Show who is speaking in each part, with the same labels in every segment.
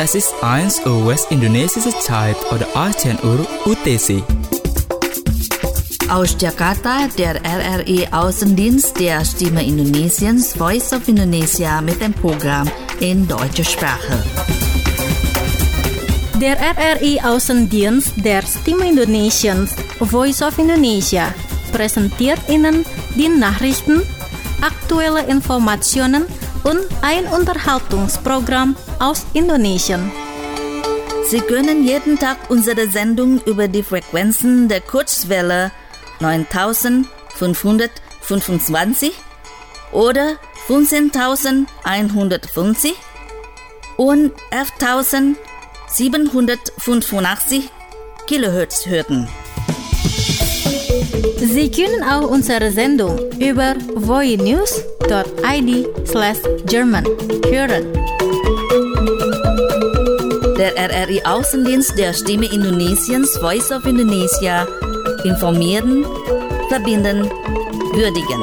Speaker 1: Es ist 1 Uhr westindonesische Zeit oder 18 Uhr UTC.
Speaker 2: Aus Jakarta, der RRI Außendienst der Stimme Indonesiens Voice of Indonesia mit dem Programm in deutscher Sprache.
Speaker 3: Der RRI Außendienst der Stimme Indonesiens Voice of Indonesia präsentiert Ihnen die Nachrichten, aktuelle Informationen und ein Unterhaltungsprogramm aus Indonesien.
Speaker 2: Sie können jeden Tag unsere Sendung über die Frequenzen der Kurzwelle 9525 oder 15150 und 11785 Kilohertz hören.
Speaker 3: Sie können auch unsere Sendung über voinews.id/German hören.
Speaker 2: Der RRI Außendienst der Stimme Indonesiens Voice of Indonesia informieren, verbinden, würdigen.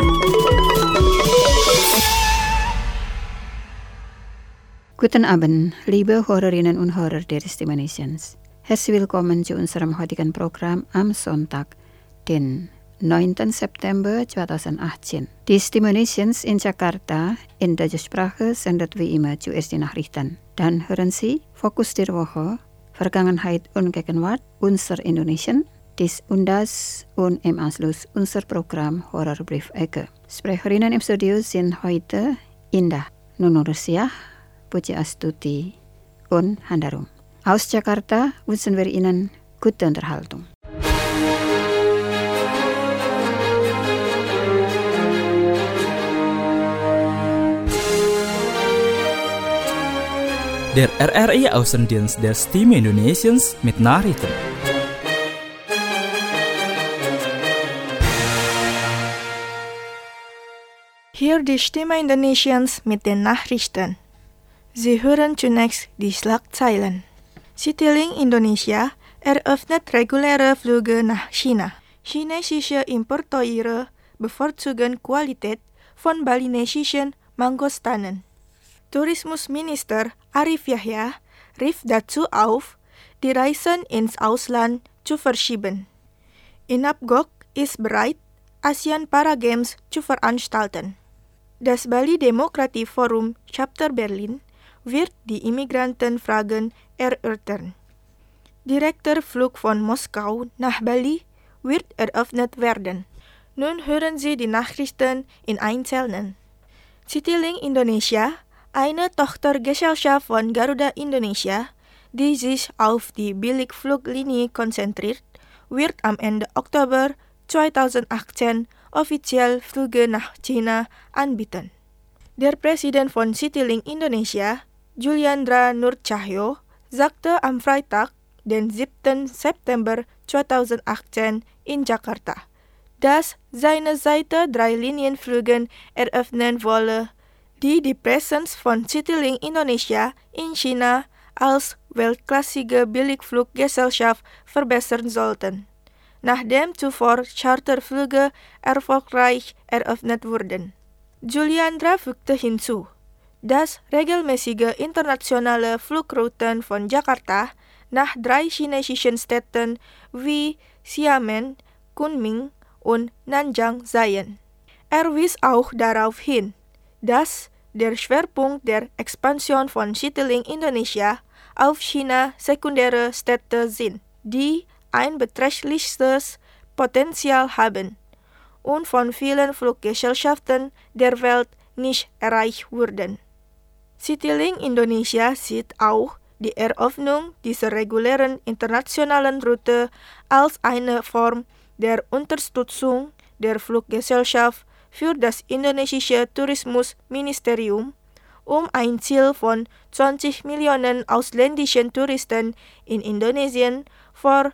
Speaker 4: Guten Abend, liebe Hörerinnen und Hörer der Stimme Indonesiens. Herzlich willkommen zu unserem heutigen Programm am Sonntag, den 9. September 2018. Die Stimme Indonesiens in Jakarta in deutscher Sprache sendet wie immer zuerst die Nachrichten. Dann hören Sie Fokus der Woche, Vergangenheit und Gegenwart, unser Indonesien, dies und das und im Anschluss unser Programm Horrorbrief-Ecke. Sprecherinnen im Studio sind heute Indah, Nunu Rusiah, Puji Astuti und Handarum. Aus Jakarta wünschen wir Ihnen gute Unterhaltung.
Speaker 1: Der RRI Außendienst der Stimme Indonesiens mit Nachrichten.
Speaker 5: Hier die Stimme Indonesiens mit den Nachrichten. Sie hören zunächst die Schlagzeilen. Citylink Indonesia eröffnet reguläre Flüge nach China. Chinesische Importeure bevorzugen Qualität von balinesischen Mangostanen. Tourismusminister Arif Yahya rief dazu auf, die Reisen ins Ausland zu verschieben. Inapgok ist bereit, Asian Para Games zu veranstalten. Das Bali Demokratie Forum Chapter Berlin wird die Immigrantenfragen erörtern. Direkter Flug von Moskau nach Bali wird eröffnet werden. Nun hören Sie die Nachrichten in Einzelnen. Citylink Indonesia, eine Tochtergesellschaft von Garuda Indonesia, die sich auf die Billigfluglinie konzentriert, wird am Ende Oktober 2018 offiziell Flüge nach China anbieten. Der Präsident von Citylink Indonesia, Juliandra Nurcahyo, sagte am Freitag, den 7. September 2018 in Jakarta, dass seine Seite 3 Linienflüge eröffnen wolle, die die Präsenz von Citylink Indonesia in China als weltklassige Billigfluggesellschaft verbessern sollten, nachdem zuvor Charterflüge erfolgreich eröffnet wurden. Juliandra fügte hinzu, dass regelmäßige internationale Flugrouten von Jakarta nach 3 chinesischen Städten wie Xiamen, Kunming und Nanjing seien. Er wies auch darauf hin, dass der Schwerpunkt der Expansion von Citylink Indonesia auf China sekundäre Städte sind, die ein beträchtliches Potenzial haben und von vielen Fluggesellschaften der Welt nicht erreicht wurden. Citylink Indonesia sieht auch die Eröffnung dieser regulären internationalen Route als eine Form der Unterstützung der Fluggesellschaft für das indonesische Tourismusministerium, um ein Ziel von 20 Millionen ausländischen Touristen in Indonesien vor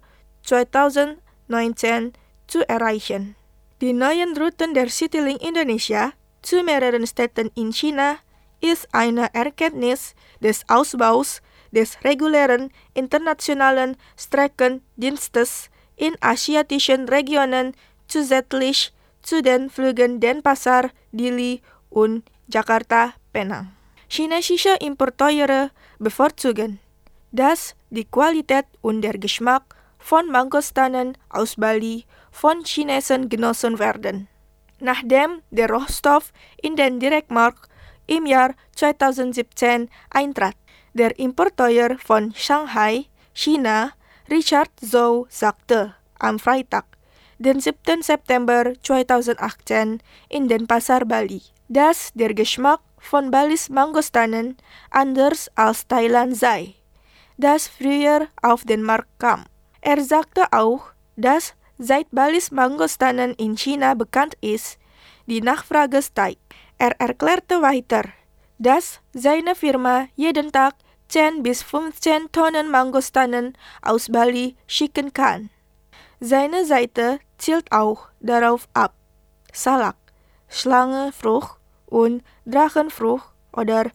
Speaker 5: 2019 zu erreichen. Die neuen Routen der Citylink Indonesia zu mehreren Städten in China ist eine Erkenntnis des Ausbaus des regulären internationalen Streckendienstes in asiatischen Regionen zusätzlich zu den Flügen Denpasar, Dili und Jakarta-Penang. Chinesische Importeure bevorzugen dass die Qualität und der Geschmack von Mangostanen aus Bali von Chinesen genossen werden. Nachdem der Rohstoff in den Direktmarkt im Jahr 2017 eintrat. Der Importeur von Shanghai, China, Richard Zhou, sagte am Freitag, den 7. September 2018 in den Pasar Bali, dass der Geschmack von Balis Mangostanen anders als Thailand sei, das früher auf den Markt kam. Er sagte auch, dass seit Balis Mangostanen in China bekannt ist, die Nachfrage steigt. Er erklärte weiter, dass seine Firma jeden Tag 10 bis 15 Tonnen Mangostanen aus Bali schicken kann. Seine Seite zielt auch darauf ab, Salak, Schlangefrucht und Drachenfrucht oder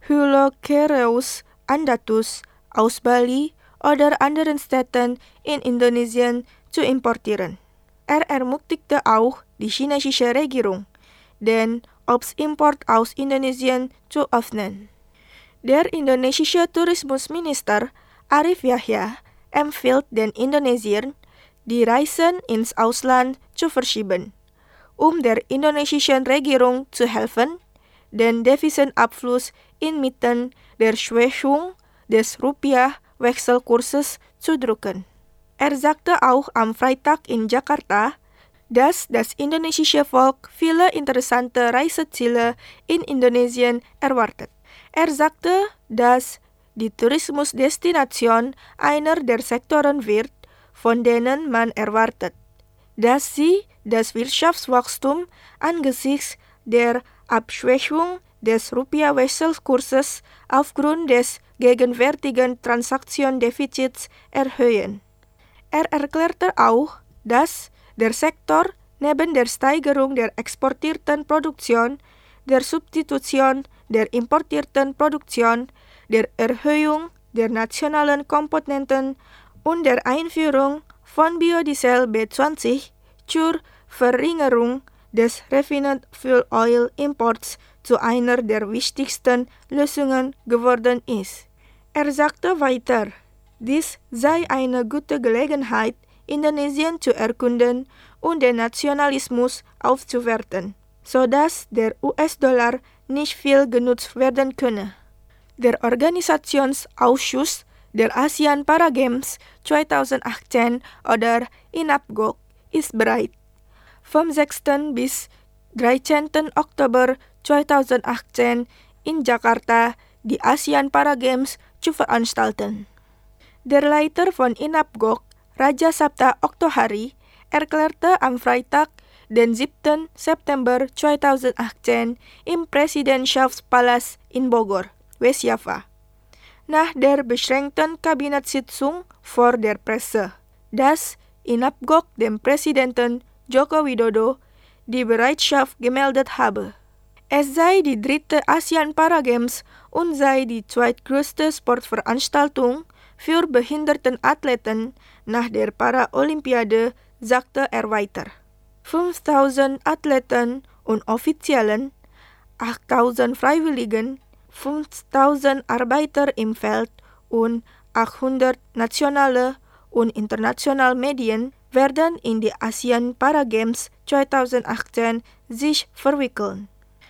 Speaker 5: Hylocereus andatus aus Bali oder anderen Städten in Indonesien zu importieren. Er ermutigte auch die chinesische Regierung, den Obstimport aus Indonesien zu öffnen. Der indonesische Tourismusminister Arif Yahya empfiehlt den Indonesiern, die Reisen ins Ausland zu verschieben, um der indonesischen Regierung zu helfen, den Devisenabfluss inmitten der Schwächung des Rupiah-Wechselkurses zu drücken. Er sagte auch am Freitag in Jakarta, dass das indonesische Volk viele interessante Reiseziele in Indonesien erwartet. Er sagte, dass die Tourismusdestination einer der Sektoren wird, von denen man erwartet, dass sie das Wirtschaftswachstum angesichts der Abschwächung des Rupiah-Wechselkurses aufgrund des gegenwärtigen Transaktionsdefizits erhöhen. Er erklärte auch, dass der Sektor neben der Steigerung der exportierten Produktion, der Substitution der importierten Produktion, der Erhöhung der nationalen Komponenten und der Einführung von Biodiesel B20 zur Verringerung des Refined Fuel Oil Imports zu einer der wichtigsten Lösungen geworden ist. Er sagte weiter, dies sei eine gute Gelegenheit, Indonesien zu erkunden und den Nationalismus aufzuwerten, sodass der US-Dollar nicht viel genutzt werden könne. Der Organisationsausschuss der ASEAN Para Games 2018 oder INAPGOC ist bereit, vom 6. bis 13. Oktober 2018 in Jakarta die ASEAN Para Games zu veranstalten. Der Leiter von INAPGOC, Raja Sabta Oktohari, erklärte am Freitag, den 7. September 2018 im Präsidentschaftspalast in Bogor, Westjava, nach der beschränkten Kabinettssitzung vor der Presse, dass INAPGOC dem Präsidenten Joko Widodo die Bereitschaft gemeldet habe. Es sei die 3. ASEAN Para Games und sei die zweitgrößte Sportveranstaltung für Behindertenathleten nach der Paralympiade, sagte er weiter. 5.000 Athleten und Offiziellen, 8.000 Freiwilligen, 5.000 Arbeiter im Feld und 800 nationale und internationale Medien werden in die ASEAN Para Games 2018 sich verwickeln.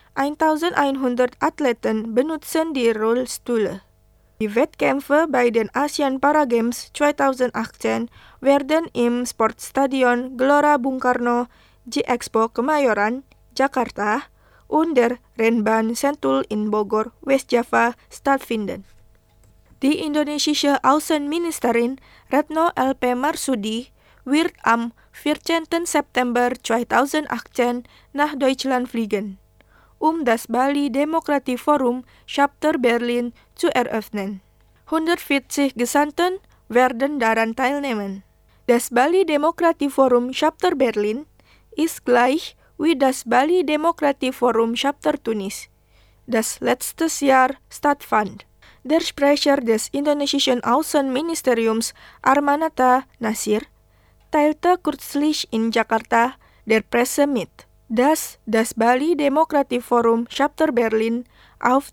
Speaker 5: 1.100 Athleten benutzen die Rollstühle. Die Wettkämpfe bei den ASEAN Para Games 2018 werden im Sportstadion Gelora Bung Karno, G-Expo Kemayoran, Jakarta und der Rennbahn Sentul in Bogor, Westjava stattfinden. Die indonesische Außenministerin Retno LP Marsudi wird am 14. September 2018 nach Deutschland fliegen, um das Bali Demokratie Forum Chapter Berlin zu eröffnen. 140 Gesandten werden daran teilnehmen. Das Bali Demokratie Forum Chapter Berlin ist gleich wie das Bali Demokratie Forum Chapter Tunis, das letztes Jahr stattfand. Der Sprecher des indonesischen Außenministeriums Armanata Nasir teilte kürzlich in Jakarta der Presse mit, dass das Bali Demokratie Forum Chapter Berlin auf die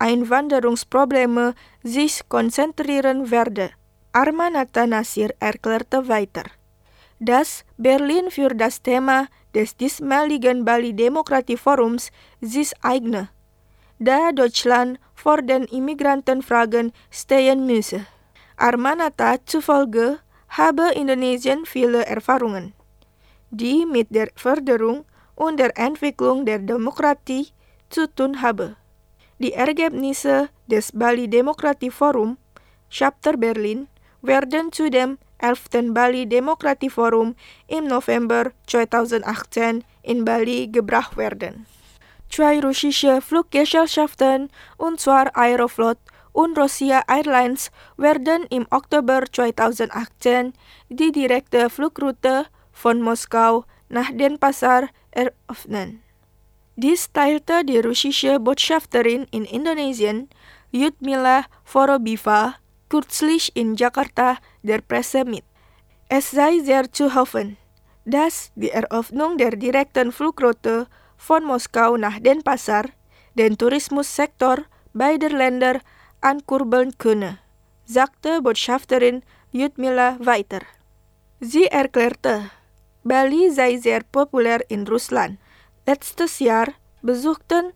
Speaker 5: Einwanderungsprobleme sich konzentrieren werde. Armanata Nasir erklärte weiter, dass Berlin für das Thema des diesmaligen Bali Demokratieforums sich eigne, da Deutschland vor den Immigrantenfragen stehen müsse. Armanata zufolge habe Indonesien viele Erfahrungen, die mit der Förderung und der Entwicklung der Demokratie zu tun habe. Die Ergebnisse des Bali Demokratieforum Chapter Berlin werden zu dem 11. Bali Demokratieforum im November 2018 in Bali gebracht werden. 2 russische Fluggesellschaften, und zwar Aeroflot und Russia Airlines, werden im Oktober 2018 die direkte Flugroute von Moskau nach Denpasar eröffnen. Dies teilte die russische Botschafterin in Indonesien, Lyudmila Vorobieva, kürzlich in Jakarta der Presse mit. Es sei sehr zu hoffen, dass die Eröffnung der direkten Flugroute von Moskau nach Denpasar den Tourismussektor beider Länder ankurbeln könne, sagte Botschafterin Lyudmila weiter. Sie erklärte, Bali sei sehr populär in Russland. Letztes Jahr besuchten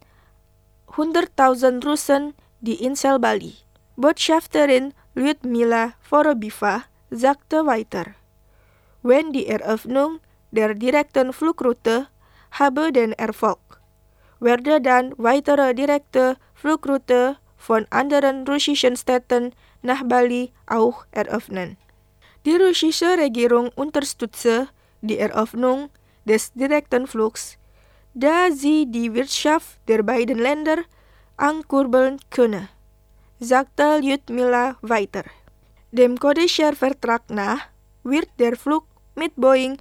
Speaker 5: 100.000 Russen die Insel Bali. Botschafterin Lyudmila Vorobieva sagte weiter, wenn die Eröffnung der direkten Flugroute habe den Erfolg, werde dann weitere direkte Flugroute von anderen russischen Städten nach Bali auch eröffnen. Die russische Regierung unterstütze die Eröffnung des direkten Flugs, da sie die Wirtschaft der beiden Länder ankurbeln könne, sagte Lyudmila weiter. Dem Codeshare-Vertrag nach wird der Flug mit Boeing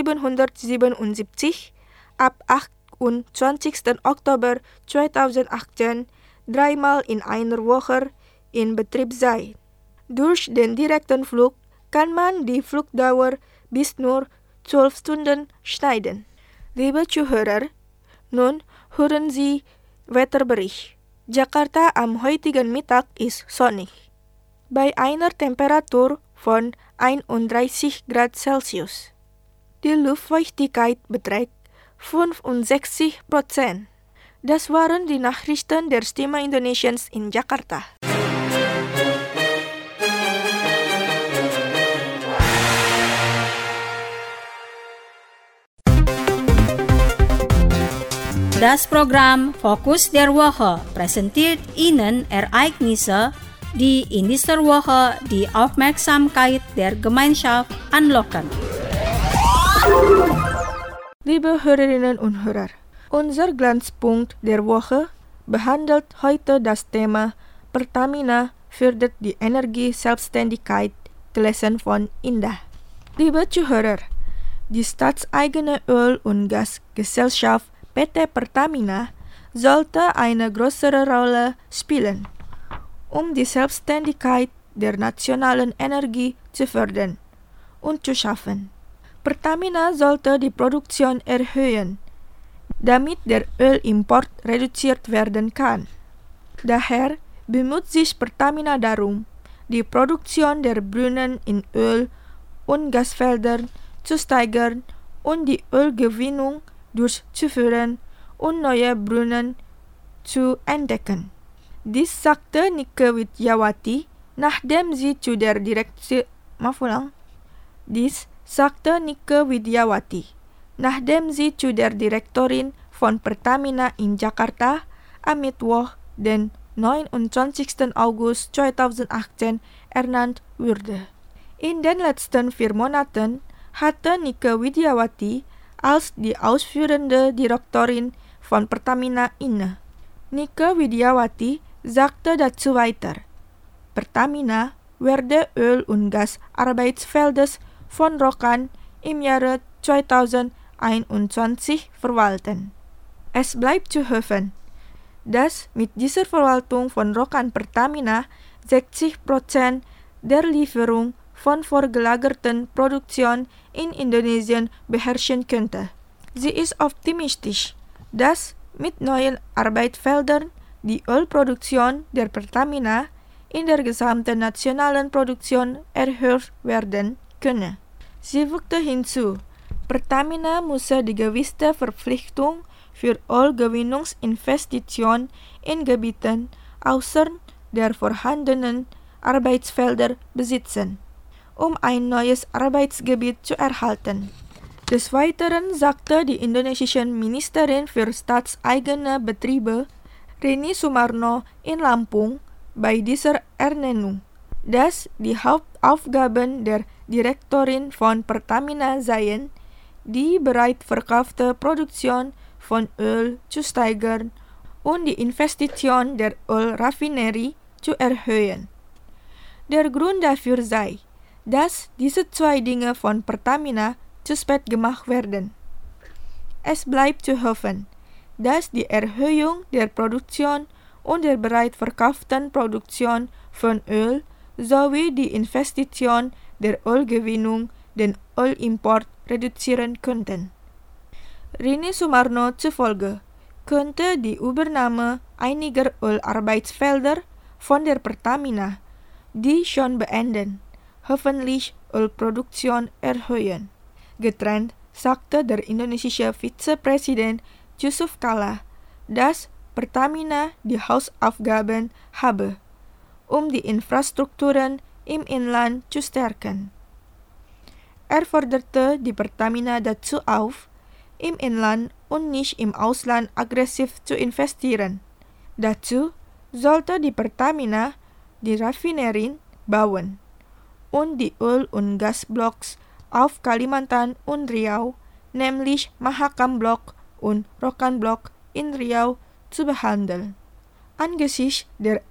Speaker 5: 777 ab 28. Oktober 2018 dreimal in einer Woche in Betrieb sein. Durch den direkten Flug kann man die Flugdauer bis nur 12 Stunden schneiden. Liebe Zuhörer, nun hören Sie Wetterbericht. Jakarta am heutigen Mittag ist sonnig. Bei einer Temperatur von 31 Grad Celsius. Die Luftfeuchtigkeit beträgt 65%. Das waren die Nachrichten der Stimme Indonesiens in Jakarta.
Speaker 3: Das Programm Fokus der Woche präsentiert Ihnen Ereignisse, die in dieser Woche die Aufmerksamkeit der Gemeinschaft anlocken.
Speaker 5: Liebe Hörerinnen und Hörer, unser Glanzpunkt der Woche behandelt heute das Thema Pertamina fördert die Energieselbstständigkeit, gelesen von Indah. Liebe Zuhörer, die staatseigene Öl- und Gasgesellschaft PT Pertamina sollte eine größere Rolle spielen, um die Selbstständigkeit der nationalen Energie zu fördern und zu schaffen. Pertamina sollte die Produktion erhöhen, damit der Ölimport reduziert werden kann. Daher bemüht sich Pertamina darum, die Produktion der Brunnen in Öl- und Gasfeldern zu steigern und die Ölgewinnung durchzuführen und neue Brunnen zu entdecken. Dies sagte Nike Widyawati, nachdem sie zu der Direktorin von Pertamina in Jakarta am Mittwoch, den 29. August 2018 ernannt wurde. In den letzten 4 Monaten hatte Nike Widyawati als die ausführende Direktorin von Pertamina inne. Nike Widyawati sagte dazu weiter, Pertamina werde Öl- und Gasarbeitsfelder von Rokan im Jahre 2021 verwalten. Es bleibt zu hoffen, dass mit dieser Verwaltung von Rokan Pertamina 60% der Lieferung von vorgelagerten Produktion in Indonesien beherrschen könnte. Sie ist optimistisch, dass mit neuen Arbeitsfeldern die Ölproduktion der Pertamina in der gesamten nationalen Produktion erhöht werden könne. Sie fügte hinzu, Pertamina müsse die gewisse Verpflichtung für Ölgewinnungsinvestitionen in Gebieten außer der vorhandenen Arbeitsfelder besitzen, um ein neues Arbeitsgebiet zu erhalten. Des Weiteren sagte die indonesische Ministerin für staatseigene Betriebe, Rini Sumarno, in Lampung bei dieser Ernennung, dass die Hauptaufgaben der Direktorin von Pertamina seien, die bereits verkaufte Produktion von Öl zu steigern und die Investition der Ölraffinerie zu erhöhen. Der Grund dafür sei, dass diese zwei Dinge von Pertamina zu spät gemacht werden. Es bleibt zu hoffen, dass die Erhöhung der Produktion und der bereits verkauften Produktion von Öl sowie die Investition der Ölgewinnung den Ölimport reduzieren könnten. Rini Sumarno zufolge könnte die Übernahme einiger Ölarbeitsfelder von der Pertamina, die schon beenden, hoffentlich Ölproduktion erhöhen. Getrennt sagte der indonesische Vizepräsident Yusuf Kalla, dass Pertamina die Hausaufgaben habe, um die Infrastrukturen im Inland zu stärken. Er forderte die Pertamina dazu auf, im Inland und nicht im Ausland aggressiv zu investieren. Dazu sollte die Pertamina die Raffinerien bauen und die Öl- und Gasblocks auf Kalimantan und Riau, nämlich Mahakam-Block und Rokan-Block in Riau, zu behandeln. Angesichts der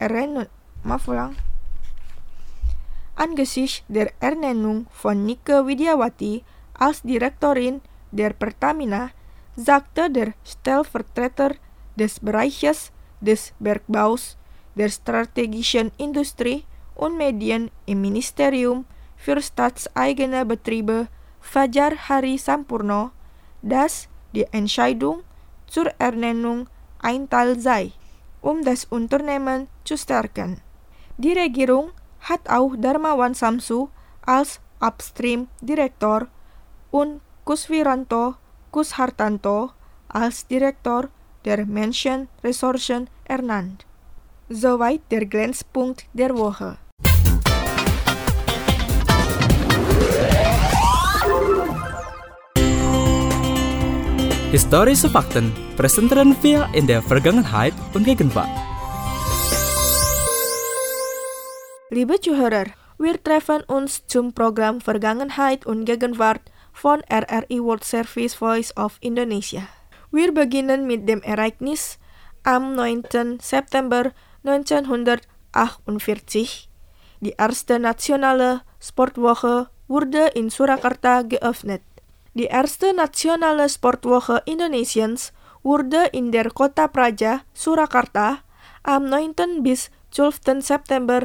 Speaker 5: Ernennung von Nike Widiawati als Direktorin der Pertamina sagte der Stellvertreter des Bereiches des Bergbaus, der strategischen Industrie und Medien im Ministerium für staatseigene Betriebe Fajar Hari Sampurno, dass die Entscheidung zur Ernennung ein Teil sei, um das Unternehmen zu stärken. Die Regierung hat auch Darmawan Samsu als Upstream-Direktor und Kuswiranto Kushartanto als Direktor der Menschenressourcen ernannt. Soweit der Glänzpunkt der Woche.
Speaker 1: Historische Fakten präsentieren wir in der Vergangenheit und Gegenwart.
Speaker 5: Liebe Zuhörer, wir treffen uns zum Programm Vergangenheit und Gegenwart von RRI World Service Voice of Indonesia. Wir beginnen mit dem Ereignis am 9. September 1948. Die erste nationale Sportwoche wurde in Surakarta geöffnet. Die erste nationale Sportwoche Indonesiens wurde in der Kota Praja, Surakarta, am 9. bis 12. September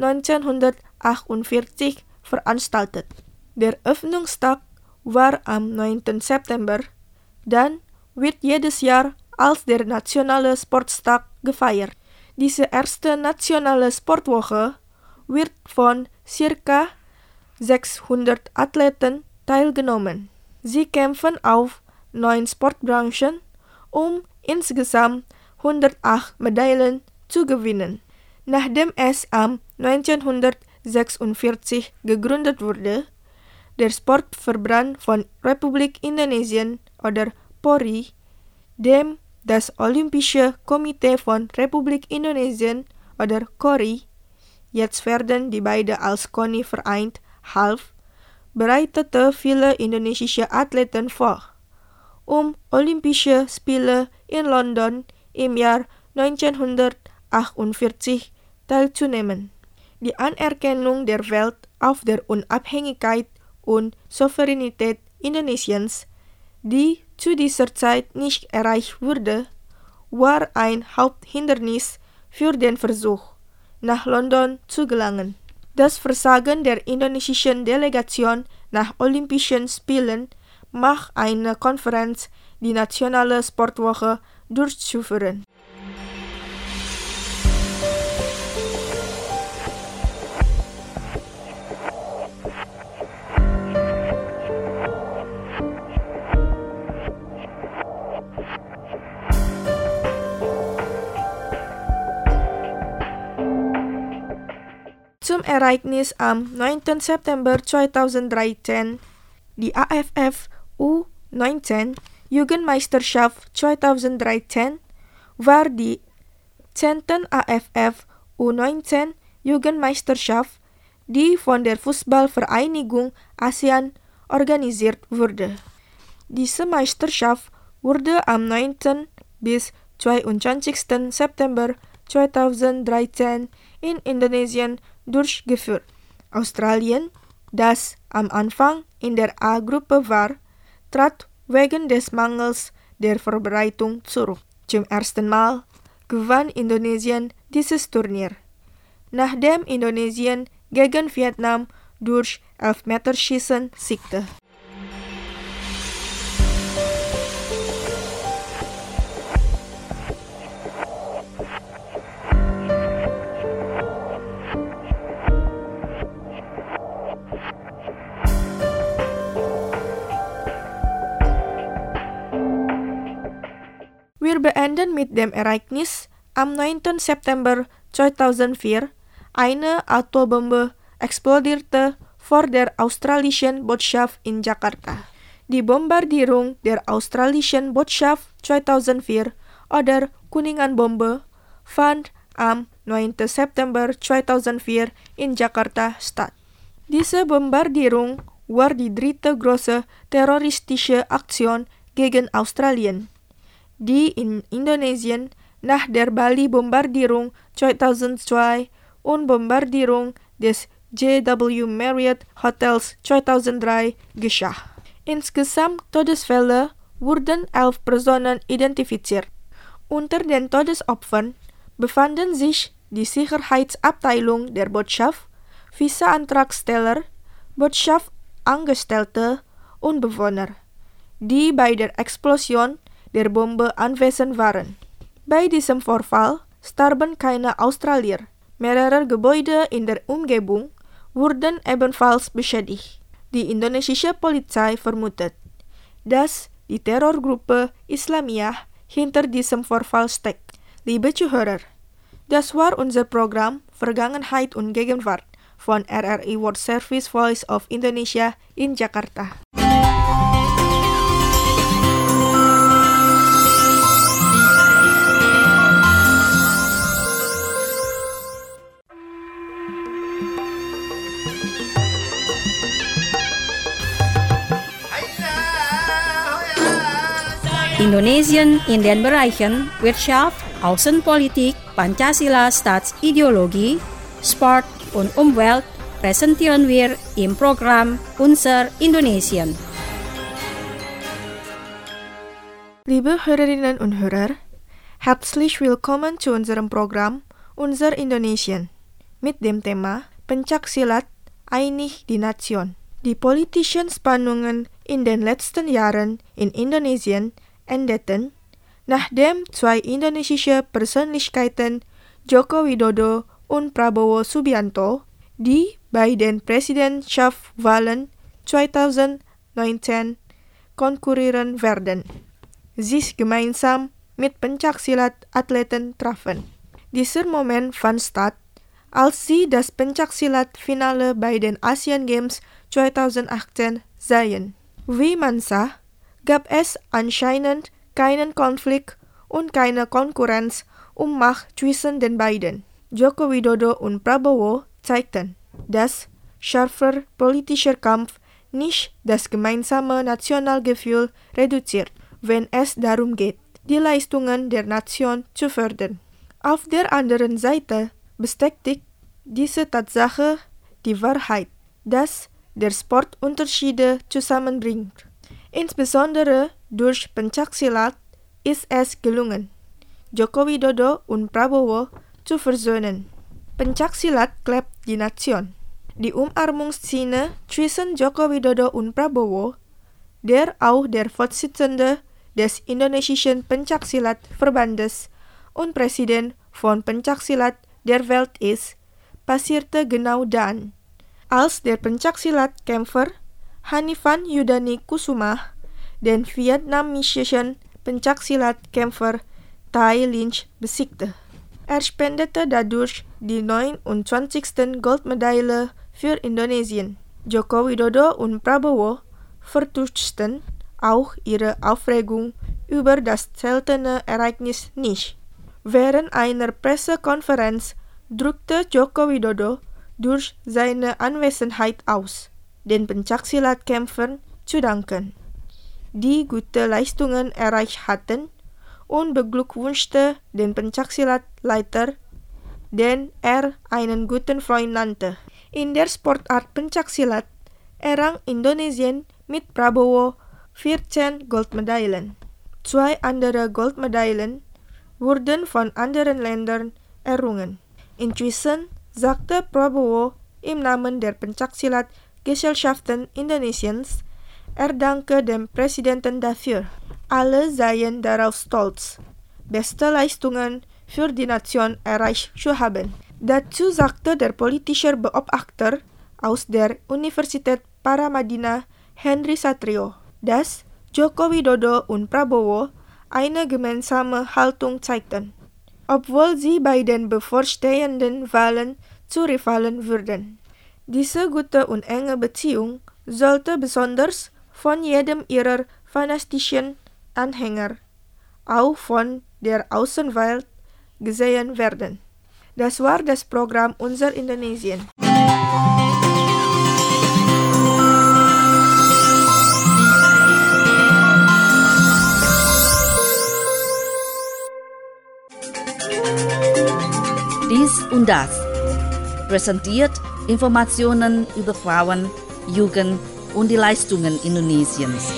Speaker 5: 1948 veranstaltet. Der Öffnungstag war am 9. September, dann wird jedes Jahr als der nationale Sportstag gefeiert. Diese erste nationale Sportwoche wird von ca. 600 Athleten teilgenommen. Sie kämpfen auf 9 Sportbranchen, um insgesamt 108 Medaillen zu gewinnen. Nachdem es am 1946 gegründet wurde, der Sportverband von Republik Indonesien oder PORI, dem das Olympische Komitee von Republik Indonesien oder KORI, jetzt werden die beiden als KONI vereint, half, bereitete viele indonesische Athleten vor, um Olympische Spiele in London im Jahr 1948 teilzunehmen. Die Anerkennung der Welt auf der Unabhängigkeit und Souveränität Indonesiens, die zu dieser Zeit nicht erreicht wurde, war ein Haupthindernis für den Versuch, nach London zu gelangen. Das Versagen der indonesischen Delegation nach Olympischen Spielen macht eine Konferenz, die nationale Sportwoche durchzuführen. Ereignis am 9. September 2013, die AFF U19 Jugendmeisterschaft 2013 war die 10. AFF U19 Jugendmeisterschaft, die von der Fußballvereinigung ASEAN organisiert wurde. Diese Meisterschaft wurde am 9. bis 22. September 2013 in Indonesien durchgeführt. Australien, das am Anfang in der A-Gruppe war, trat wegen des Mangels der Vorbereitung zurück. Zum ersten Mal gewann Indonesien dieses Turnier, nachdem Indonesien gegen Vietnam durch Elfmeterschießen siegte. Wir beenden mit dem Ereignis am 9. September 2004. Eine Atombombe explodierte vor der australischen Botschaft in Jakarta. Die Bombardierung der australischen Botschaft 2004 oder Kuningan-Bombe fand am 9. September 2004 in Jakarta statt. Diese Bombardierung war die dritte große terroristische Aktion gegen Australien, die in Indonesien nach der Bali-Bombardierung 2002 und Bombardierung des JW Marriott Hotels 2003 geschah. Insgesamt Todesfälle wurden 11 Personen identifiziert. Unter den Todesopfern befanden sich die Sicherheitsabteilung der Botschaft, Visa-Antragsteller, Botschaftsangestellte und Bewohner, die bei der Explosion der Bombe anwesend waren. Bei diesem Vorfall starben keine Australier. Mehrere Gebäude in der Umgebung wurden ebenfalls beschädigt. Die indonesische Polizei vermutet, dass die Terrorgruppe Islamiyah hinter diesem Vorfall steckt. Liebe Zuhörer, das war unser Programm Vergangenheit und Gegenwart von RRI World Service Voice of Indonesia in Jakarta.
Speaker 3: Indonesien in den Bereichen Wirtschaft, Außenpolitik, Pancasila Staatsideologie, Sport und Umwelt präsentieren wir im Programm Unser Indonesien.
Speaker 5: Liebe Hörerinnen und Hörer, herzlich willkommen zu unserem Programm Unser Indonesien mit dem Thema Pencaksilat, einig die Nation. Die politischen Spannungen in den letzten Jahren in Indonesien endeten, nachdem zwei indonesische Persönlichkeiten, Joko Widodo und Prabowo Subianto, die bei den Präsidentschaftswahlen 2019 konkurrieren werden, sich gemeinsam mit Pencaksilat-Athleten trafen. Dieser Moment fand statt, als sie das Pencaksilat-Finale bei den Asian Games 2018 sahen. Wie man sah, gab es anscheinend keinen Konflikt und keine Konkurrenz um Macht zwischen den beiden. Joko Widodo und Prabowo zeigten, dass scharfer politischer Kampf nicht das gemeinsame Nationalgefühl reduziert, wenn es darum geht, die Leistungen der Nation zu fördern. Auf der anderen Seite bestätigt diese Tatsache die Wahrheit, dass der Sport Unterschiede zusammenbringt. Insbesondere durch Pencaksilat ist es gelungen, Joko Widodo und Prabowo zu versöhnen. Pencaksilat klebt die Nation. Die Umarmungsszene zwischen Joko Widodo und Prabowo, der auch der Vorsitzende des indonesischen Pencaksilat-Verbandes und Präsident von Pencaksilat der Welt ist, passierte genau dann, als der Pencaksilat-Kämpfer Hanifan Yudani Kusuma den vietnamesischen Pencaksilat-Kämpfer Thai Lynch besiegte. spendete dadurch die 29. Goldmedaille für Indonesien. Joko Widodo und Prabowo vertuschten auch ihre Aufregung über das seltene Ereignis nicht. Während einer Pressekonferenz drückte Joko Widodo durch seine Anwesenheit aus, den Pencaksilat-Kämpfern zu danken, die gute Leistungen erreicht hatten, und beglückwünschte den Pencaksilat-Leiter, den er einen guten Freund nannte. In der Sportart Pencaksilat errang Indonesien mit Prabowo 14 Goldmedaillen. 2 andere Goldmedaillen wurden von anderen Ländern errungen. Inzwischen sagte Prabowo im Namen der Pencaksilat-Gesellschaften Indonesiens, er danke dem Präsidenten dafür. Alle seien darauf stolz, beste Leistungen für die Nation erreicht zu haben. Dazu sagte der politische Beobachter aus der Universität Paramadina, Henry Satrio, dass Joko Widodo und Prabowo eine gemeinsame Haltung zeigten, obwohl sie bei den bevorstehenden Wahlen zu Rivalen würden. Diese gute und enge Beziehung sollte besonders von jedem ihrer fanatischen Anhänger, auch von der Außenwelt, gesehen werden. Das war das Programm Unser Indonesien.
Speaker 2: Dies und das. Präsentiert Informationen über Frauen, Jugend und die Leistungen Indonesiens.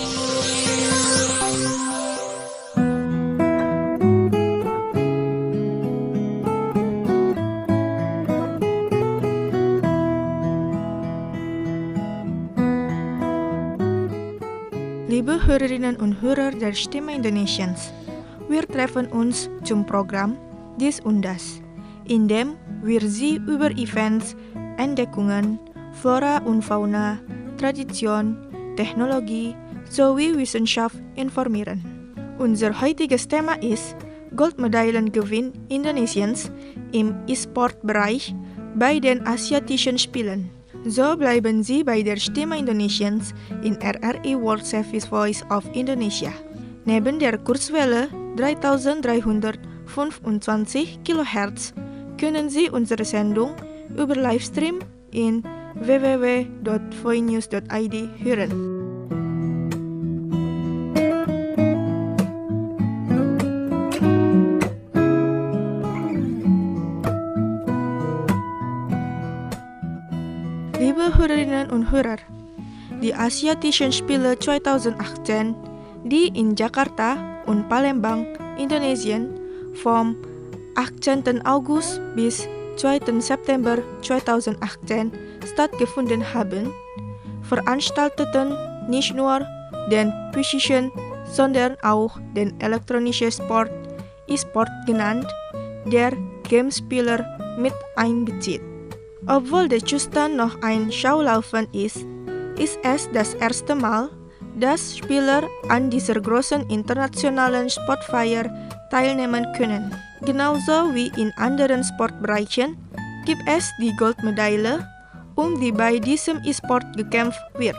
Speaker 5: Liebe Hörerinnen und Hörer der Stimme Indonesiens, wir treffen uns zum Programm Dies und Das, in dem wir Sie über Events, Entdeckungen, Flora und Fauna, Tradition, Technologie sowie Wissenschaft informieren. Unser heutiges Thema ist Goldmedaillengewinn Indonesiens im E-Sport-Bereich bei den Asiatischen Spielen. So bleiben Sie bei der Stimme Indonesiens in RRI World Service Voice of Indonesia. Neben der Kurzwelle 3325 kHz können Sie unsere Sendung über Livestream in www.voinews.id hören. Liebe Hörerinnen und Hörer, die Asiatischen Spiele 2018, die in Jakarta und Palembang, Indonesien, vom 18. August bis 2. September 2018 stattgefunden haben, veranstalteten nicht nur den physischen, sondern auch den elektronischen Sport, E-Sport genannt, der Gamespieler mit einbezieht. Obwohl der Zustand noch ein Schaulaufen ist es das erste Mal, dass Spieler an dieser großen internationalen Sportfeier teilnehmen können. Genauso wie in anderen Sportbereichen gibt es die Goldmedaille, um die bei diesem E-Sport gekämpft wird.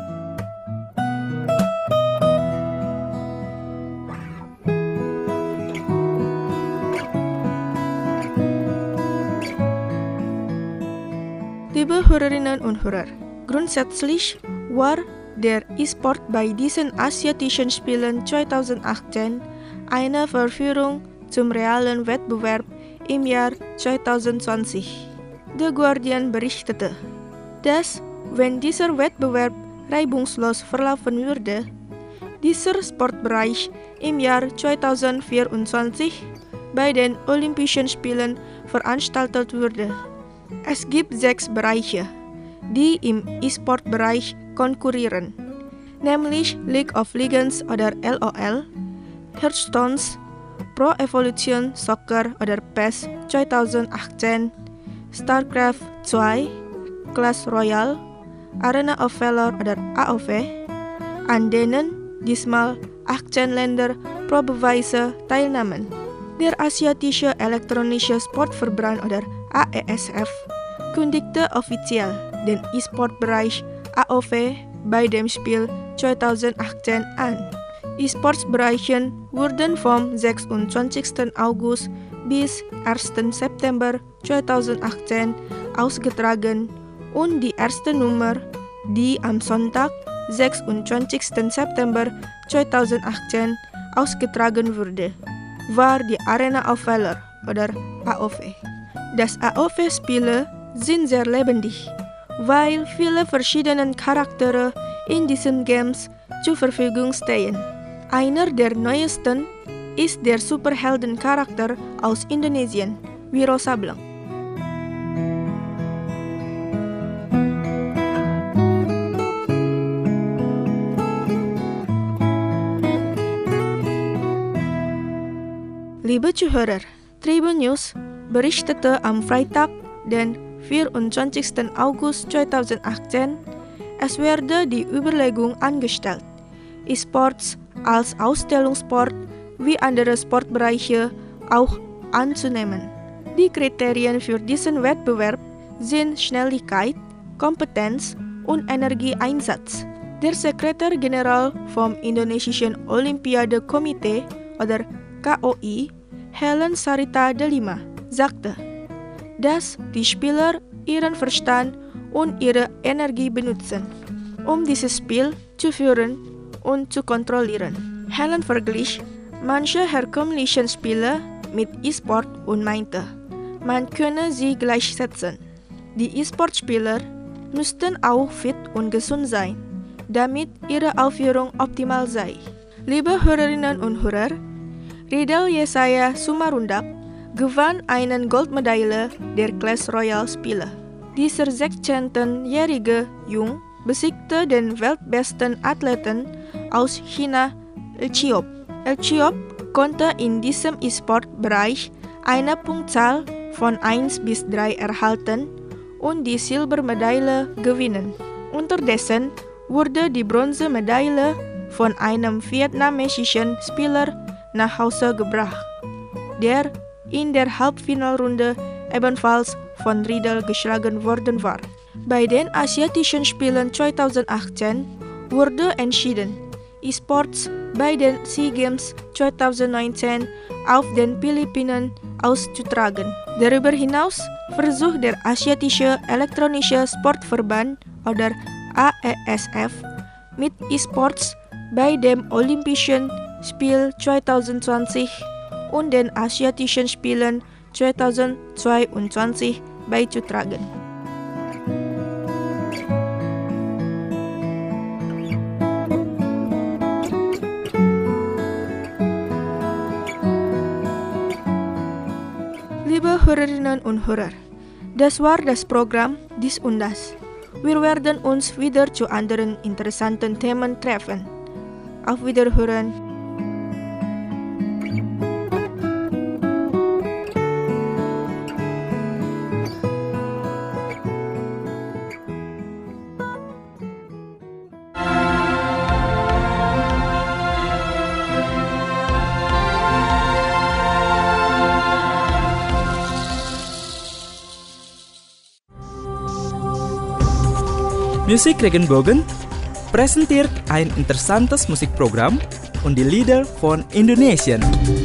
Speaker 5: Liebe Hörerinnen und Hörer, grundsätzlich war der E-Sport bei diesen Asiatischen Spielen 2018 eine Verführung zum realen Wettbewerb im Jahr 2020. The Guardian berichtete, dass, wenn dieser Wettbewerb reibungslos verlaufen würde, dieser Sportbereich im Jahr 2024 bei den Olympischen Spielen veranstaltet würde. Es gibt 6 Bereiche, die im E-Sport-Bereich konkurrieren, nämlich League of Legends oder LOL, Hearthstones, Pro Evolution Soccer oder PES 2018, StarCraft 2, Clash Royale, Arena of Valor oder AOV, an denen diesmal 18 Länder probeweise teilnahmen. Der Asiatische Elektronische Sportverband oder AESF kündigte offiziell den E-Sport-Bereich AOV bei dem Spiel 2018 an. E-Sports-Bereiche wurden vom 26. August bis 1. September 2018 ausgetragen und die erste Nummer, die am Sonntag, 26. September 2018 ausgetragen wurde, war die Arena of Valor oder AOV. Das AOV-Spiele sind sehr lebendig, weil viele verschiedene Charaktere in diesen Games zur Verfügung stehen. Einer der neuesten ist der Superheldencharakter aus Indonesien, Wiro Sableng. Liebe Zuhörer, Tribun News berichtete am Freitag, den 24. August 2018, es werde die Überlegung angestellt, E-Sports als Ausstellungssport wie andere Sportbereiche auch anzunehmen. Die Kriterien für diesen Wettbewerb sind Schnelligkeit, Kompetenz und Energieeinsatz. Der Sekretär General vom Indonesischen Olympiadekomitee oder KOI, Helen Sarita Delima, sagte, dass die Spieler ihren Verstand und ihre Energie benutzen, um dieses Spiel zu führen und zu kontrollieren. Helen verglich manche herkömmliche Spiele mit E-Sport und meinte, man könne sie gleichsetzen. Die E-Sport-Spieler müssten auch fit und gesund sein, damit ihre Aufführung optimal sei. Liebe Hörerinnen und Hörer, Ridel Yesaya Sumarundak gewann eine Goldmedaille der Clash Royale Spiele. Dieser 16-jährige Jung besiegte den weltbesten Athleten aus China, Chiop. Chiop konnte in diesem E-Sport-Bereich eine Punktzahl von 1 bis 3 erhalten und die Silbermedaille gewinnen. Unterdessen wurde die Bronzemedaille von einem vietnamesischen Spieler nach Hause gebracht, der in der Halbfinalrunde ebenfalls von Riedel geschlagen worden war. Bei den Asiatischen Spielen 2018 wurde entschieden, E-Sports bei den SEA Games 2019 auf den Philippinen auszutragen. Darüber hinaus versucht der Asiatische Elektronische Sportverband oder AESF mit E-Sports bei dem Olympischen Spiel 2020 und den Asiatischen Spielen 2022 beizutragen. Liebe Hörerinnen und Hörer, das war das Programm Dies und Das. Wir werden uns wieder zu anderen interessanten Themen treffen. Auf Wiederhören.
Speaker 1: Musik Regenbogen präsentiert ein interessantes Musikprogramm und die Lieder von Indonesien.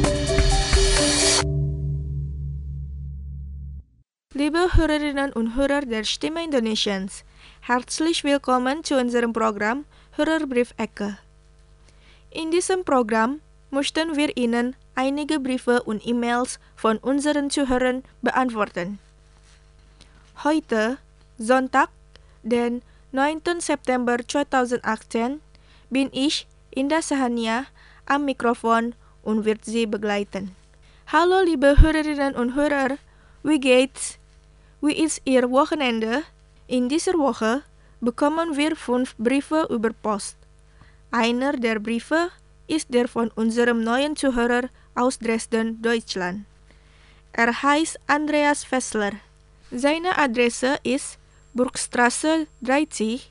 Speaker 5: Liebe Hörerinnen und Hörer der Stimme Indonesiens, herzlich willkommen zu unserem Programm Hörerbriefecke. In diesem Programm möchten wir Ihnen einige Briefe und E-Mails von unseren Zuhörern beantworten. Heute, Sonntag, den 9. September 2018, bin ich, Indah Sahania, am Mikrofon und wird Sie begleiten. Hallo liebe Hörerinnen und Hörer, wie geht's? Wie ist Ihr Wochenende? In dieser Woche bekommen wir 5 Briefe über Post. Einer der Briefe ist der von unserem neuen Zuhörer aus Dresden, Deutschland. Er heißt Andreas Fessler. Seine Adresse ist Burgstraße 30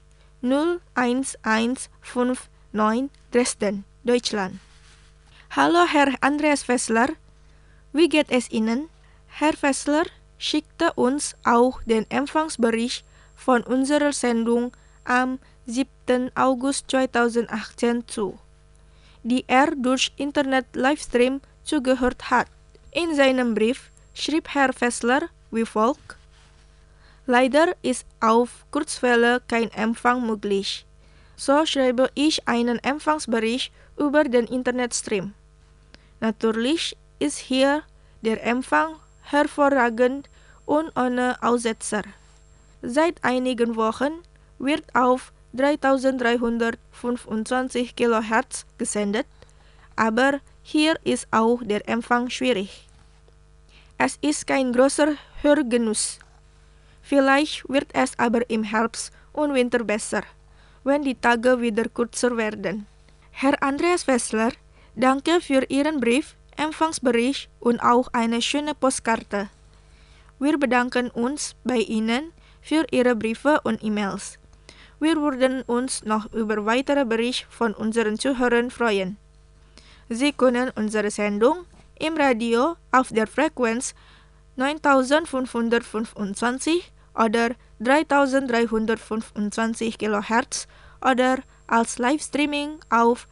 Speaker 5: 01159 Dresden, Deutschland. Hallo Herr Andreas Fessler, Wie geht es Ihnen? Herr Fessler schickte uns auch den Empfangsbericht von unserer Sendung am 7. August 2018 zu, die durch Internet-Livestream zugehört hat. In seinem Brief schrieb Herr Fessler wie folgt: Leider ist auf Kurzwelle kein Empfang möglich. So schreibe ich einen Empfangsbericht über den Internetstream. Natürlich ist hier der Empfang hervorragend und ohne Aussetzer. Seit einigen Wochen wird auf 3325 kHz gesendet, aber hier ist auch der Empfang schwierig. Es ist kein großer Hörgenuss. Vielleicht wird es aber im Herbst und Winter besser, wenn die Tage wieder kürzer werden. Herr Andreas Fessler, danke für Ihren Brief, Empfangsbericht und auch eine schöne Postkarte. Wir bedanken uns bei Ihnen für Ihre Briefe und E-Mails. Wir würden uns noch über weitere Berichte von unseren Zuhörern freuen. Sie können unsere Sendung im Radio auf der Frequenz 9525 oder 3325 kHz oder als Livestreaming auf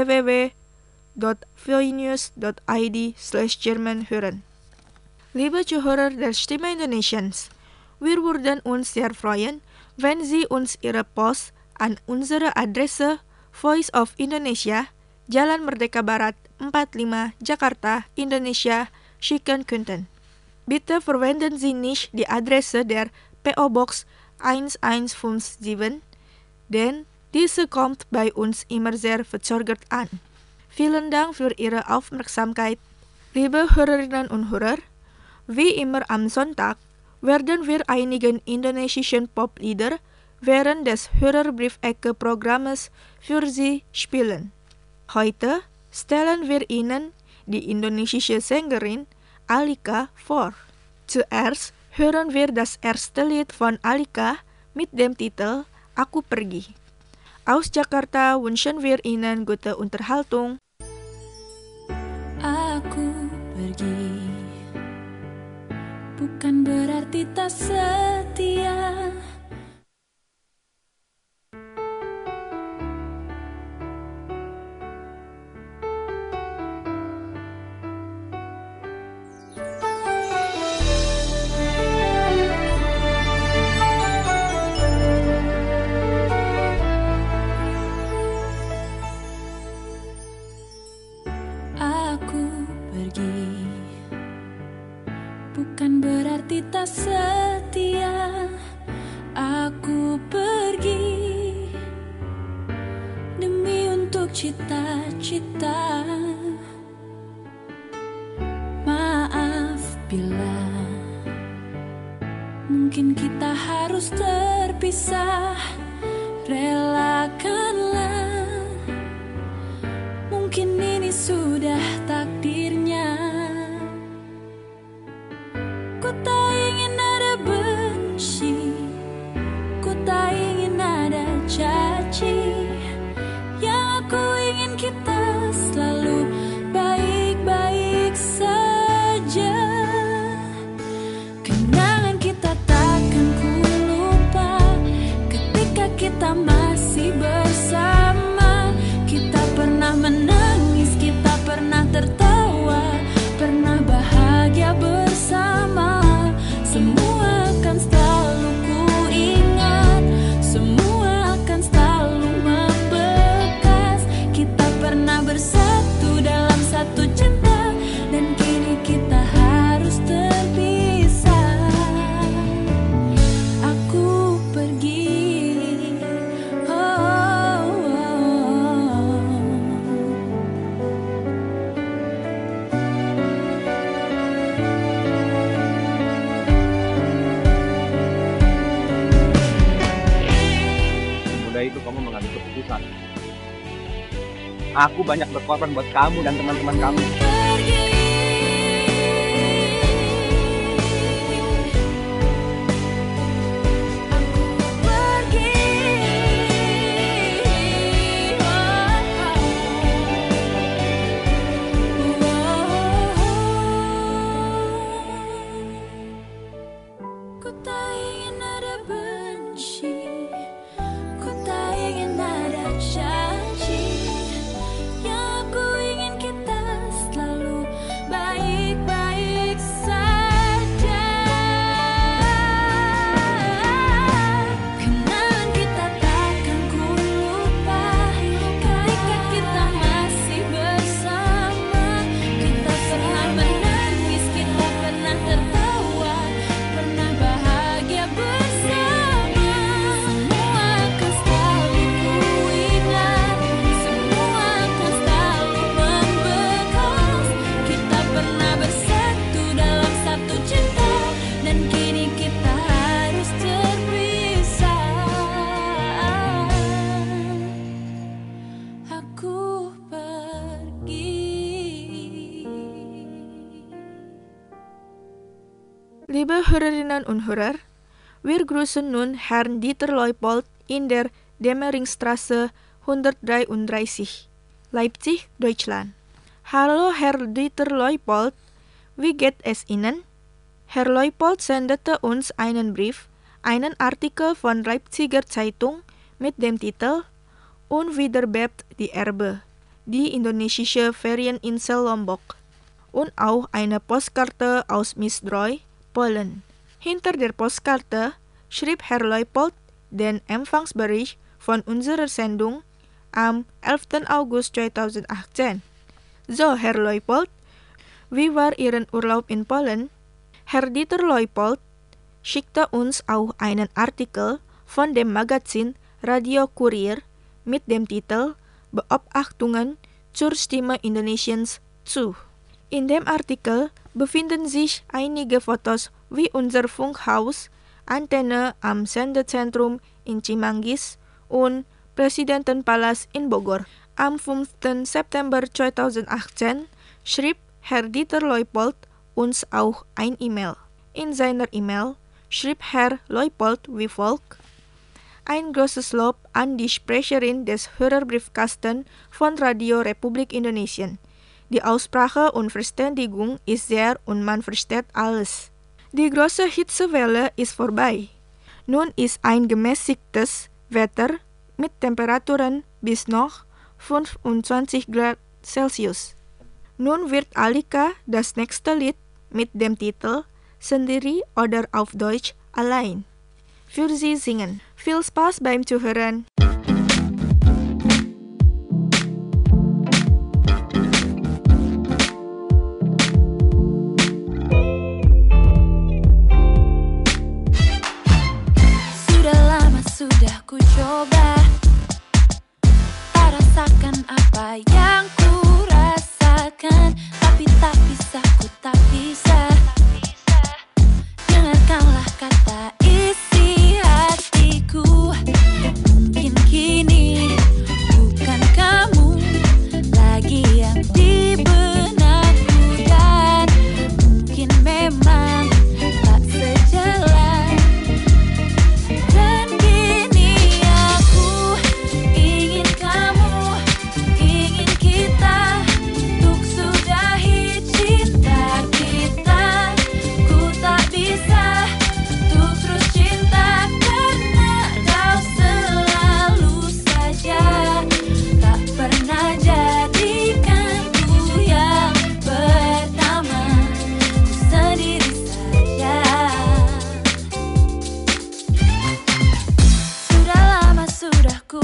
Speaker 5: www.voinews.id/German hören. Liebe Zuhörer der Stimme Indonesiens, wir würden uns sehr freuen, wenn Sie uns Ihre Post an unsere Adresse Voice of Indonesia, Jalan Merdeka Barat 45, Jakarta, Indonesia, schicken könnten. Bitte verwenden Sie nicht die Adresse der PO Box 1157, denn diese kommt bei uns immer sehr verzögert an. Vielen Dank für Ihre Aufmerksamkeit, liebe Hörerinnen und Hörer. Wie immer am Sonntag werden wir einigen indonesischen Poplieder während des Hörerbriefecke-Programmes für Sie spielen. Heute stellen wir Ihnen die indonesische Sängerin Alika vor. Zuerst hören wir das erste Lied von Alika mit dem Titel Aku Pergi. Aus Jakarta wünschen wir Ihnen gute Unterhaltung.
Speaker 6: Aku pergi, bukan berarti tak setia. Bukan berarti tak setia. Aku pergi demi untuk cita-cita. Maaf bila mungkin kita harus terpisah. Relakanlah, mungkin ini sudah takdirnya. Ku tak ingin ada benci, ku tak ingin ada caci. Yang aku ingin kita selalu baik-baik saja. Kenangan kita takkan ku lupa ketika kita masih bersama. Kita pernah menangis, kita pernah tertawa, pernah bahagia bersama. Semua akan selalu ku ingat, semua akan selalu membekas. Kita pernah bersatu dalam satu cinta, dan kini kita harus terpisah. Aku pergi,
Speaker 7: Semudah itu kamu mengambil keputusan. Aku banyak berkorban buat kamu dan teman-teman kamu.
Speaker 5: Liebe Hörerinnen und Hörer, wir grüßen nun Herrn Dieter Leupold in der Demmeringstraße 133, Leipzig, Deutschland. Hallo Herr Dieter Leupold, wie geht es Ihnen? Herr Leupold sendete uns einen Brief, einen Artikel von Leipziger Zeitung mit dem Titel Und wieder bebt die Elbe, die indonesische Ferieninsel Lombok, und auch eine Postkarte aus Misdroy, Polen. Hinter der Postkarte schrieb Herr Leupold den Empfangsbericht von unserer Sendung am 11. August 2018. So, Herr Leupold, wie war Ihren Urlaub in Polen? Herr Dieter Leupold schickte uns auch einen Artikel von dem Magazin Radio Kurier mit dem Titel Beobachtungen zur Stimme Indonesiens zu. In dem Artikel befinden sich einige Fotos wie unser Funkhaus, Antenne am Sendezentrum in Cimanggis und Präsidentenpalast in Bogor. Am 5. September 2018 schrieb Herr Dieter Leupold uns auch ein E-Mail. In seiner E-Mail schrieb Herr Leupold wie folgt: Ein großes Lob an die Sprecherin des Hörerbriefkasten von Radio Republik Indonesien. Die Aussprache und Verständigung ist sehr und man versteht alles. Die große Hitzewelle ist vorbei. Nun ist ein gemäßigtes Wetter mit Temperaturen bis noch 25 Grad Celsius. Nun wird Alika das nächste Lied mit dem Titel Sendiri oder auf Deutsch Allein für Sie singen. Viel Spaß beim Zuhören.
Speaker 6: Sudah lama sudah ku coba tak rasakan apa yang ku rasakan, tapi tak bisa, ku tak bisa. Dengarkanlah kata isi hatiku. Mungkin kini bukan kamu lagi yang di benakku, dan mungkin memang tak sejalan. Dan kini aku ingin kamu, ingin kita untuk sudahi cinta kita. Ku tak bisa untuk terus cinta karena kau selalu saja tak pernah jadikanku yang pertama. Ku sendiri saja. Sudah lama sudah ku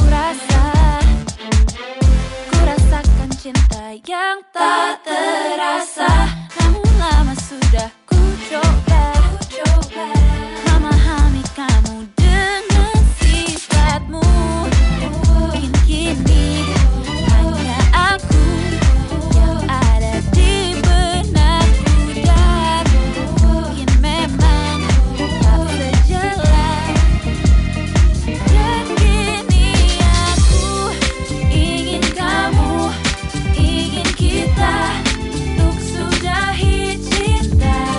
Speaker 6: rasakan cinta yang tak terasa. Namun lama sudah ku coba memahami kamu dengan sifatmu. Mungkin kini hanya aku yang ada di benakku, dan mungkin memang tak sejalan. Dan kini aku ingin kamu, ingin kita untuk sudahi cinta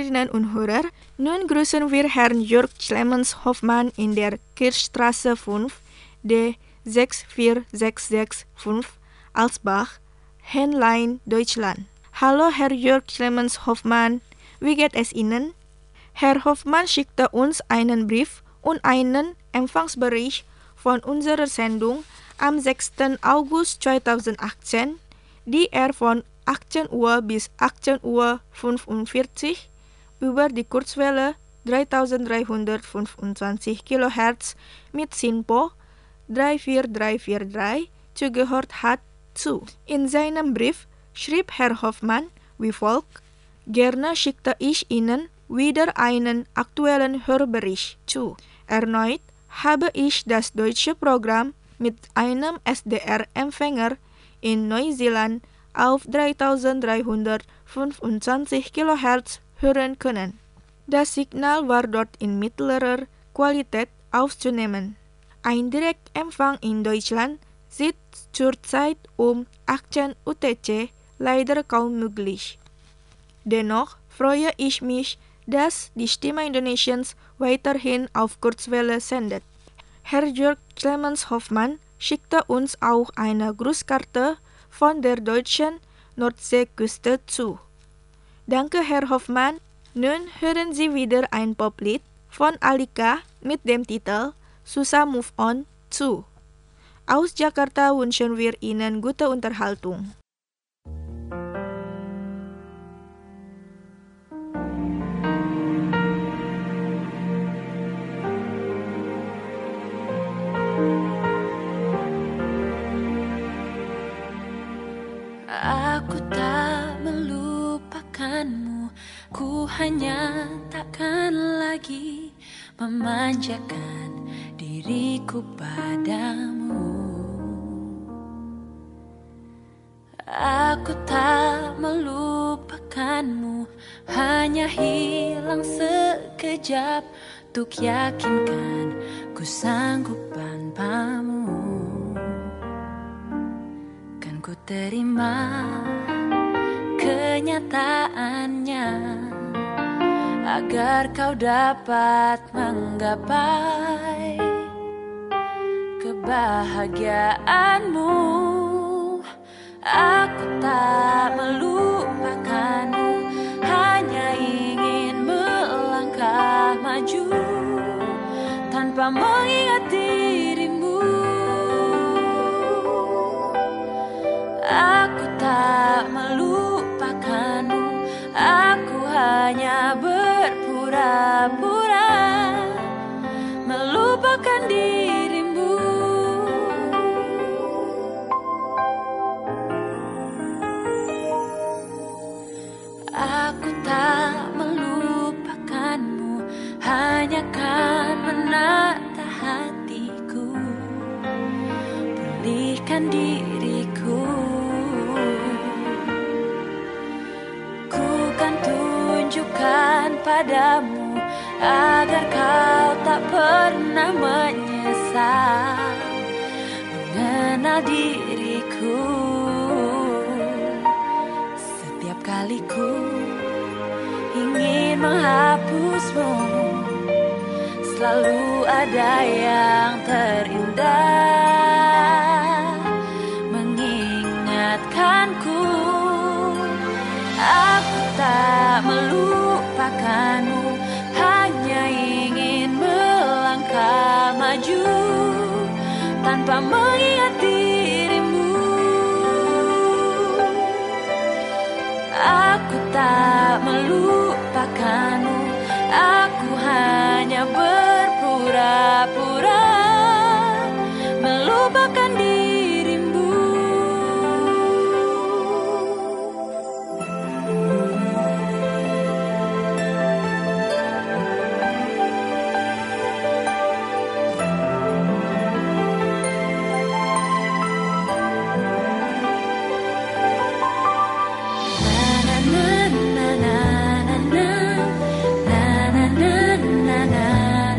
Speaker 5: Hörerinnen und Hörer, nun grüßen wir Herrn Jörg Clemens Hoffmann in der Kirchstraße 5, D 64665 Alsbach, Henlein, Deutschland. Hallo Herr Jörg Clemens Hoffmann, wie geht es Ihnen? Herr Hoffmann schickte uns einen Brief und einen Empfangsbericht von unserer Sendung am 6. August 2018, die er von 18 Uhr bis 18:45 Uhr über die Kurzwelle 3325 kHz mit SINPO 34343 zugehört hat, zu. In seinem Brief schrieb Herr Hoffmann wie folgt: Gerne schickte ich Ihnen wieder einen aktuellen Hörbericht zu. Erneut habe ich das deutsche Programm mit einem SDR-Empfänger in Neuseeland auf 3325 kHz hören können. Das Signal war dort in mittlerer Qualität aufzunehmen. Ein Direktempfang in Deutschland ist zurzeit um 18 UTC leider kaum möglich. Dennoch freue ich mich, dass die Stimme Indonesiens weiterhin auf Kurzwelle sendet. Herr Jörg Clemens Hoffmann schickte uns auch eine Grußkarte von der deutschen Nordseeküste zu. Danke, Herr Hoffmann. Nun hören Sie wieder ein Poplied von Alika mit dem Titel Susah Move On zu. Aus Jakarta wünschen wir Ihnen gute Unterhaltung.
Speaker 6: Aku tak melupakanmu, ku hanya takkan lagi memanjakan diriku padamu. Aku tak melupakanmu, hanya hilang sekejap untuk yakinkan ku sanggup tanpamu. Ku terima kenyataannya agar kau dapat menggapai kebahagiaanmu. Aku tak melupakanmu, hanya ingin melangkah maju tanpa mengingat dirimu. Aku tak melupakanmu, aku hanya berpura-pura melupakan dirimu. Aku tak melupakanmu, hanya kan menata hatiku, pulihkan diriku. Tunjukkan padamu agar kau tak pernah menyesal mengenal diriku. Setiap kali ku ingin menghapusmu, selalu ada yang terindah mengingatkanku. Aku tak melupakanmu, hanya ingin melangkah maju tanpa mengingat dirimu. Aku tak melupakanmu, aku hanya berpura-pura melupakan dirimu. Na na na na na na na na na na.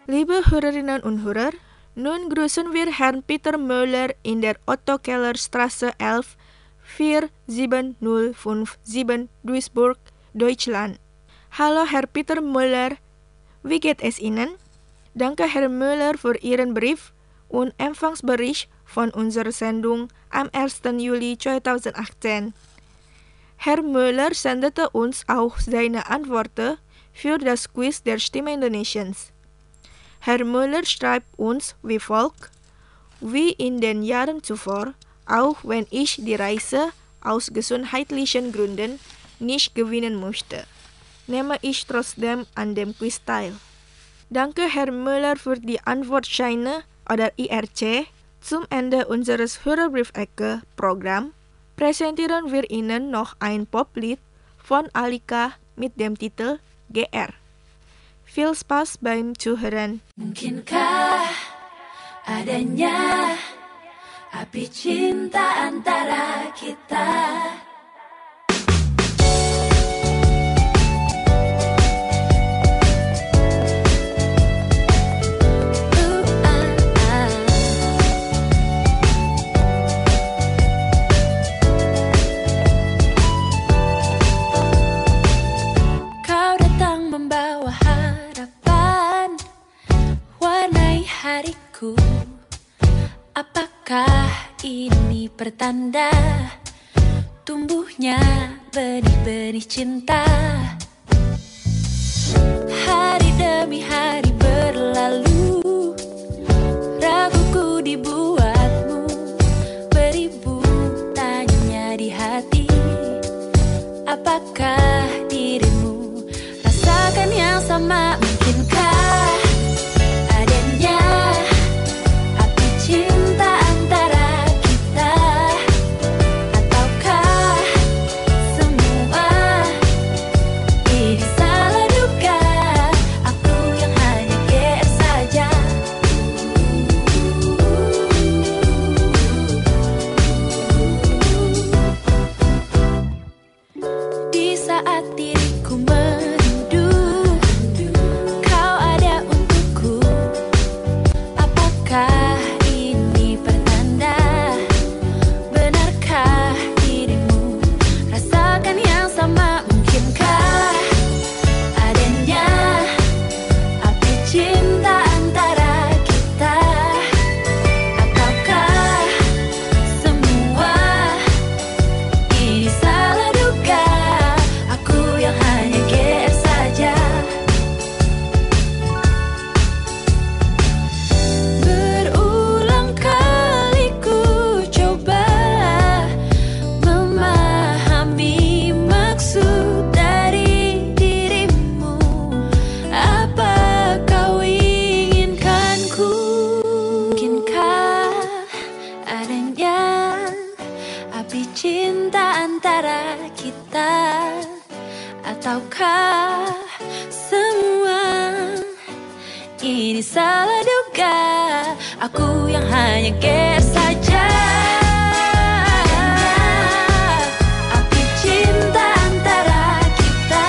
Speaker 5: Liebe Hörerinnen und Hörer, nun grüßen wir Herrn Peter Müller in der Otto-Keller-Straße 11, 47057 Duisburg, Deutschland. Hallo Herr Peter Müller, wie geht es Ihnen? Danke Herr Müller für Ihren Brief und Empfangsbericht von unserer Sendung am 1. Juli 2018. Herr Müller sendete uns auch seine Antworten für das Quiz der Stimme Indonesiens. Herr Müller schreibt uns wie folgt: Wie in den Jahren zuvor, auch wenn ich die Reise aus gesundheitlichen Gründen nicht gewinnen möchte, nehme ich trotzdem an dem Quiz teil. Danke Herr Müller für die Antwortscheine oder IRC. Zum Ende unseres Hörerbrief-Ecke-Programm präsentieren wir Ihnen noch ein Poplied von Alika mit dem Titel GR. Viel Spaß beim Zuhören.
Speaker 6: Mungkinkah adanya api cinta antara kita? Apakah ini pertanda tumbuhnya benih-benih cinta? Hari demi hari berlalu, raguku dibuatmu, beribu tanya di hati. Apakah dirimu rasakan yang sama? Mungkinkah adanya api cinta antara kita? Ataukah semua ini salah duga? Aku yang hanya GR saja. Di saat diriku merindu, kau ada untukku. Apakah ini pertanda? Benarkah dirimu rasakan yang sama? Mungkinkah adanya api cinta antara kita? Ataukah semua ini salah duga? Aku yang hanya GR saja. Berulang kali ku coba memahami maksud dari dirimu. Apa kau inginkanku? Mungkinkah adanya api cinta antara kita? Ataukah semua ini salah duga? Aku yang hanya GR saja. Api cinta antara kita?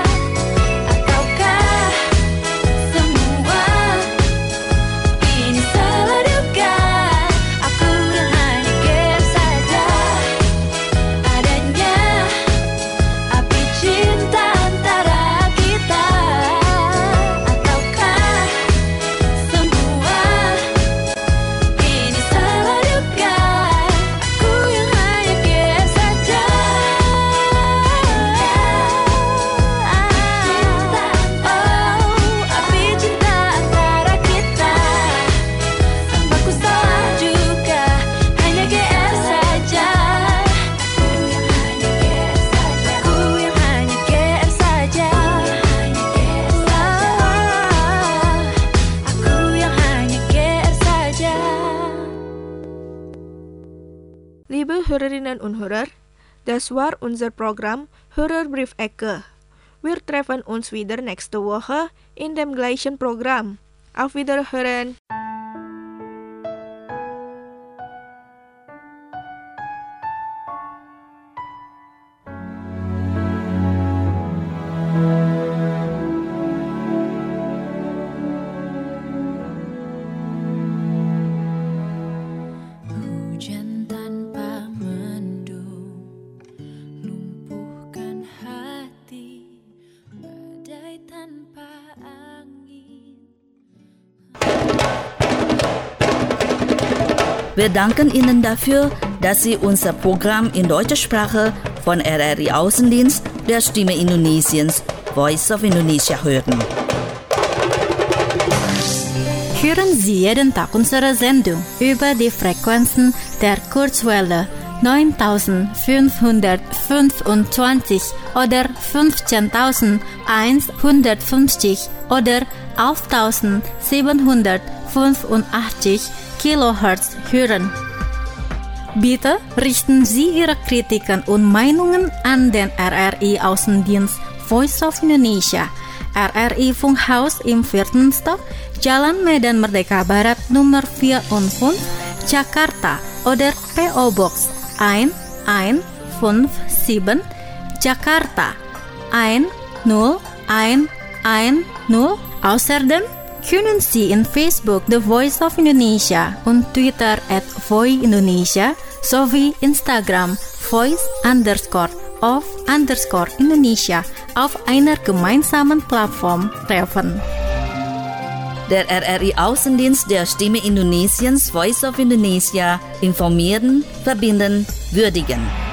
Speaker 6: Ataukah semua ini salah duga? Aku yang hanya GR saja. Adanya api cinta antara kita? Ataukah semua ini salah duga? Aku yang hanya GR saja. Api cinta antara kita. Aku salah juga, hanya GR saja. Aku yang hanya GR saja. Aku yang hanya GR saja.
Speaker 5: Liebe Hörerinnen und Hörer, das war unser Programm Hörerbrief-Ecke. Wir treffen uns wieder nächste Woche in dem gleichen Programm. Auf Wiederhören!
Speaker 2: Wir danken Ihnen dafür, dass Sie unser Programm in deutscher Sprache von RRI Außendienst der Stimme Indonesiens, Voice of Indonesia hören.
Speaker 3: Hören Sie jeden Tag unsere Sendung über die Frequenzen der Kurzwelle 9525 oder 15150 oder 11785 Kilohertz hören. Bitte richten Sie Ihre Kritiken und Meinungen an den RRI Außendienst Voice of Indonesia, RRI Funkhaus im 4. Stock, Jalan Medan Merdeka Barat Nummer 4 und 5, Jakarta oder PO Box 1157, Jakarta 10110. Außerdem können Sie in Facebook The Voice of Indonesia und Twitter @voiindonesia sowie Instagram voice_of_Indonesia auf einer gemeinsamen Plattform treffen.
Speaker 2: Der RRI Außendienst der Stimme Indonesiens, Voice of Indonesia, informieren, verbinden, würdigen.